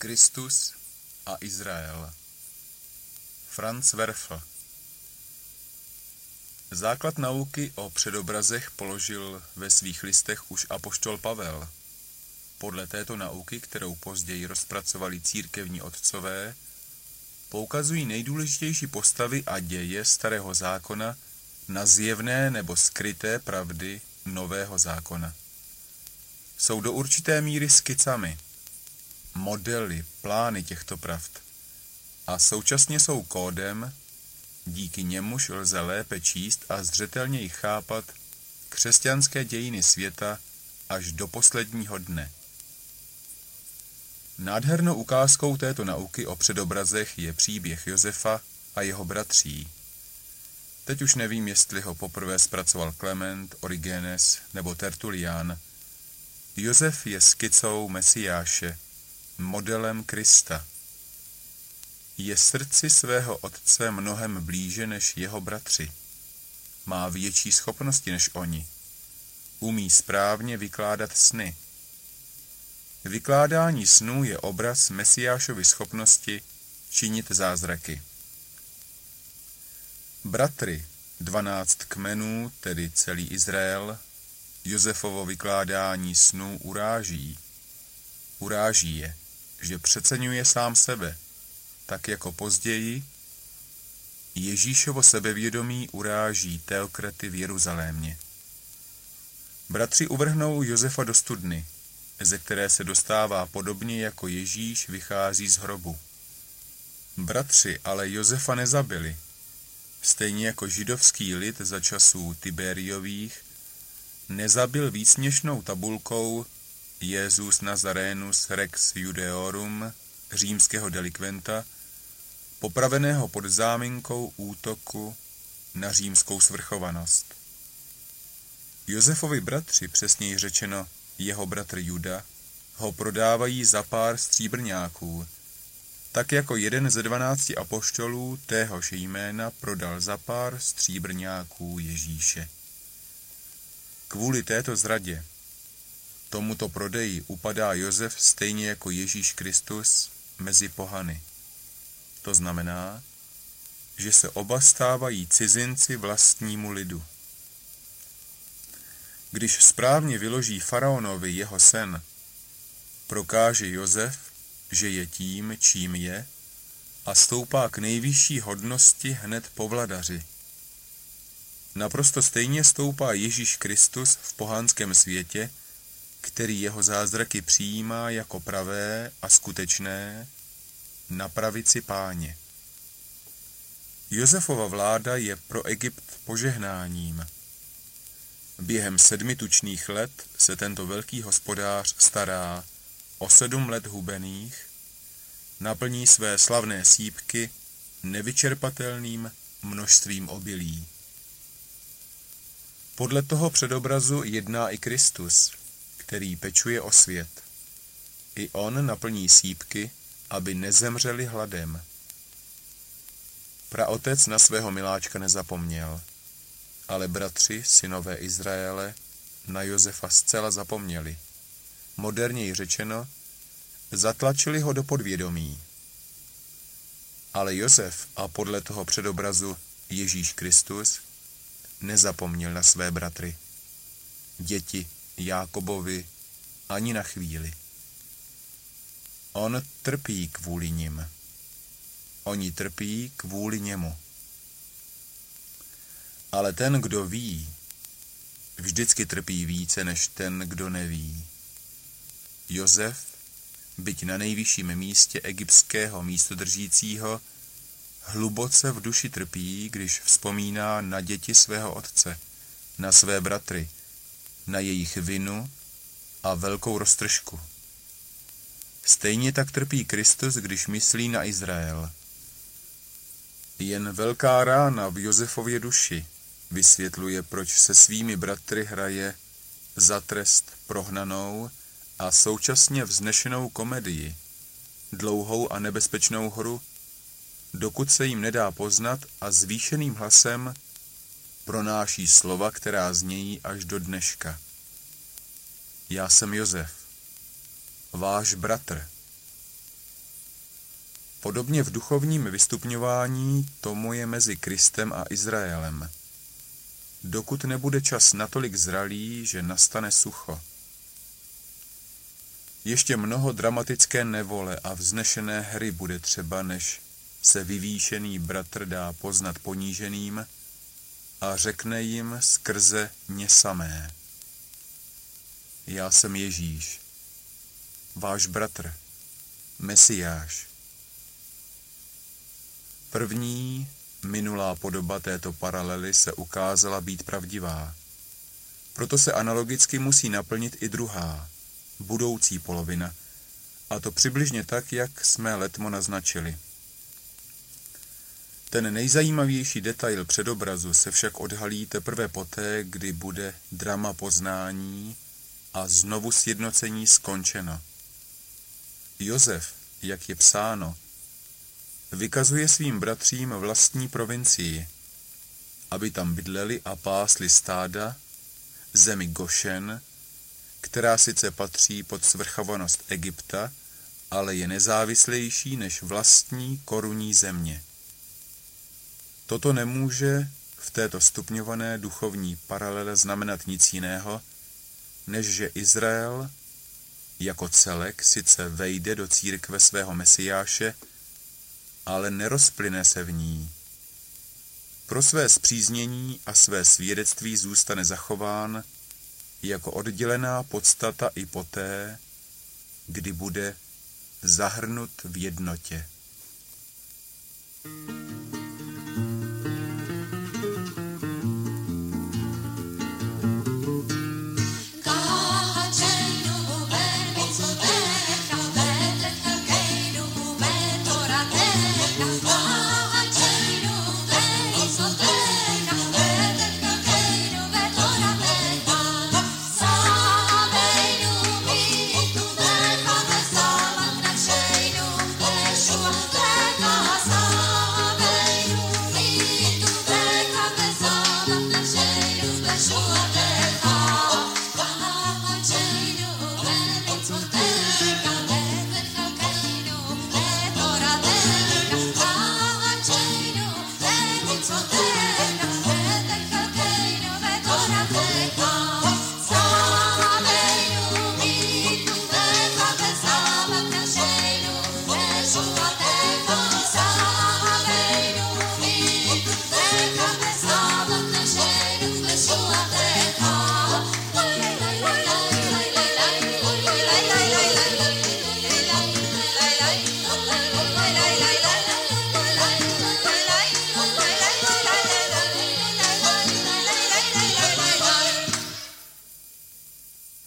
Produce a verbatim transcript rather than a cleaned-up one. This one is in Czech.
Kristus a Izrael. Franz Werfel. Základ nauky o předobrazech položil ve svých listech už apoštol Pavel. Podle této nauky, kterou později rozpracovali církevní otcové, poukazují nejdůležitější postavy a děje Starého zákona na zjevné nebo skryté pravdy Nového zákona. Jsou do určité míry skicami, modely, plány těchto pravd a současně jsou kódem, díky němuž lze lépe číst a zřetelněji chápat křesťanské dějiny světa až do posledního dne. Nádhernou ukázkou této nauky o předobrazech je příběh Josefa a jeho bratří. Teď už nevím, jestli ho poprvé zpracoval Klement, Origenes nebo Tertulian. Josef je skicou Mesiáše, modelem Krista. Je srdci svého otce mnohem blíže než jeho bratři. Má větší schopnosti než oni. Umí správně vykládat sny. Vykládání snů je obraz Mesiášovy schopnosti činit zázraky. Bratry, dvanáct kmenů, tedy celý Izrael, Josefovo vykládání snů uráží. Uráží je, že přeceňuje sám sebe, tak jako později Ježíšovo sebevědomí uráží teokraty v Jeruzalémě. Bratři uvrhnou Josefa do studny, ze které se dostává podobně jako Ježíš vychází z hrobu. Bratři ale Josefa nezabili, stejně jako židovský lid za časů Tiberiových nezabil výsměšnou tabulkou Jesus Nazarenus Rex Judeorum římského delikventa, popraveného pod záminkou útoku na římskou svrchovanost. Josefovi bratři, přesněji řečeno jeho bratr Juda, ho prodávají za pár stříbrňáků, tak jako jeden ze dvanácti apoštolů téhož jména prodal za pár stříbrňáků Ježíše. Kvůli této zradě, tomuto prodeji upadá Josef stejně jako Ježíš Kristus mezi pohany. To znamená, že se oba stávají cizinci vlastnímu lidu. Když správně vyloží faraonovi jeho sen, prokáže Josef, že je tím, čím je, a stoupá k nejvyšší hodnosti hned po vladaři. Naprosto stejně stoupá Ježíš Kristus v pohanském světě, který jeho zázraky přijímá jako pravé a skutečné, na pravici Páně. Josefova vláda je pro Egypt požehnáním. Během sedmi tučných let se tento velký hospodář stará o sedm let hubených, naplní své slavné sýpky nevyčerpatelným množstvím obilí. Podle toho předobrazu jedná i Kristus, který pečuje o svět. I on naplní sýpky, aby nezemřeli hladem. Praotec na svého miláčka nezapomněl, ale bratři, synové Izraele, na Josefa zcela zapomněli. Moderněji řečeno, zatlačili ho do podvědomí. Ale Josef a podle toho předobrazu Ježíš Kristus nezapomněl na své bratry, děti Jákobovi ani na chvíli. On trpí kvůli nim. Oni trpí kvůli němu. Ale ten, kdo ví, vždycky trpí více než ten, kdo neví. Josef, byť na nejvyšším místě egyptského místodržícího, hluboce v duši trpí, když vzpomíná na děti svého otce, na své bratry, na jejich vinu a velkou roztržku. Stejně tak trpí Kristus, když myslí na Izrael. Jen velká rána v Josefově duši vysvětluje, proč se svými bratry hraje za trest prohnanou a současně vznešenou komedii, dlouhou a nebezpečnou hru, dokud se jim nedá poznat a zvýšeným hlasem pronáší slova, která znějí až do dneška. Já jsem Josef, váš bratr. Podobně v duchovním vystupňování tomu je mezi Kristem a Izraelem. Dokud nebude čas natolik zralý, že nastane sucho. Ještě mnoho dramatické nevole a vznešené hry bude třeba, než se vyvýšený bratr dá poznat poníženým a řekne jim skrze mě samé. Já jsem Ježíš, váš bratr, Mesiáš. První, minulá podoba této paralely se ukázala být pravdivá. Proto se analogicky musí naplnit i druhá, budoucí polovina, a to přibližně tak, jak jsme letmo naznačili. Ten nejzajímavější detail předobrazu se však odhalí teprve poté, kdy bude drama poznání a znovu sjednocení skončeno. Josef, jak je psáno, vykazuje svým bratřím vlastní provincii, aby tam bydleli a pásli stáda, zemi Gošen, která sice patří pod svrchovanost Egypta, ale je nezávislejší než vlastní korunní země. Toto nemůže v této stupňované duchovní paralele znamenat nic jiného, než že Izrael jako celek sice vejde do církve svého Mesiáše, ale nerozplyne se v ní. Pro své spříznění a své svědectví zůstane zachován jako oddělená podstata i poté, kdy bude zahrnut v jednotě.